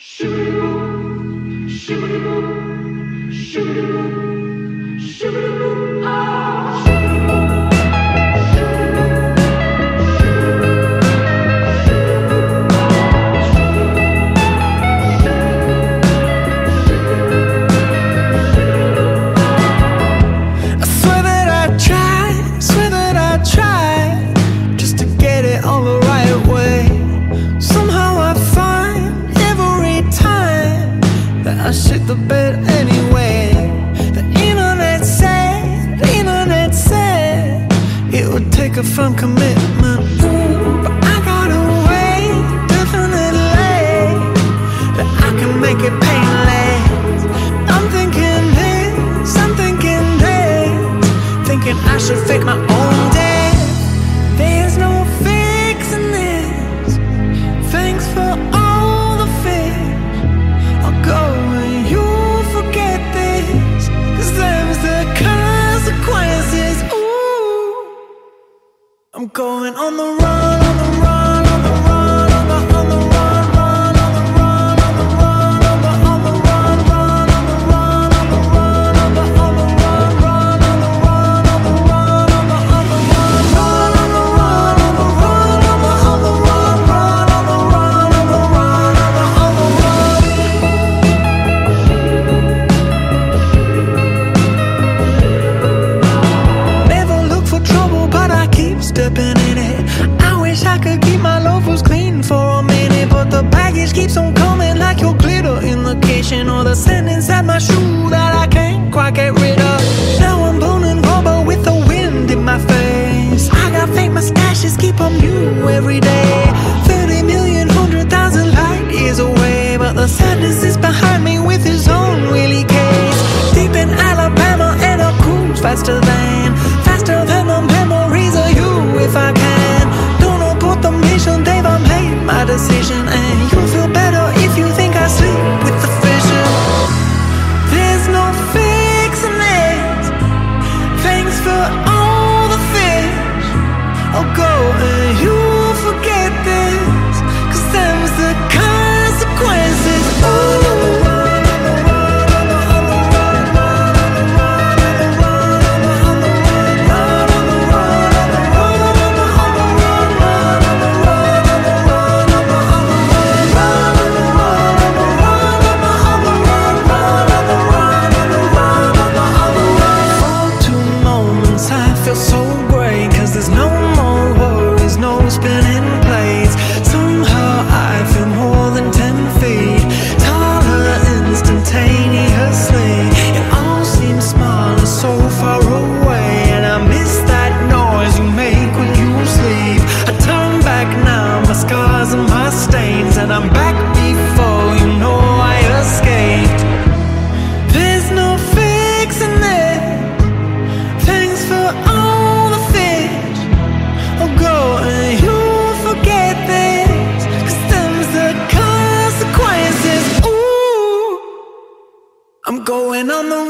Shit the bed anyway. The internet said it would take a firm commitment. Ooh, but I got a way, definitely, that I can make it painless. I'm thinking this, I'm thinking that, thinking I should fake my own death. There's no fixing this. Thanks for all the fish. I'll go and you'll forget this, 'cause there's the consequences. Ooh, I'm going on the run, on the run, on the run, on the run, run, on the run, on the run, on the run, run, on the run, on the run, on the run, run, on the run, on the run, on the run, on the run, on the run, on the run, on the run, on the run, run, on the run, on the run, on the run. Never look for trouble, but I keep stepping in it. I wish I could keep my loafers clean for a minute, but the baggage keeps on coming like your glitter in the kitchen, or the sand inside my shoe that I can't quite get rid of. Now I'm burning rubber with the wind in my face. I got fake mustaches, keep them new every day. 30 million, 100,000 light years away, but the sadness is behind me with his own wheelie case. Deep in Alabama and I cruise faster than the memories of you, if I can. Don't abort the mission, Dave, I made my decision, and you'll feel better if you think I sleep with the fishes. There's no fixing it. Thanks for all the fish. I'll go and you'll forget this, 'cause there's the consequences. Ooh. So great, 'cause there's no more worries, no spinning plates. Somehow I feel more than 10 feet taller instantaneously. It all seems smaller, so far away, and I miss that noise you make when you sleep. I turn back now, my scars and my stains, and I'm back before you know I escaped. There's no fixing it. Thanks for all the fish. I'll go and you'll forget this, 'cause there's the consequences. Ooh, I'm going on the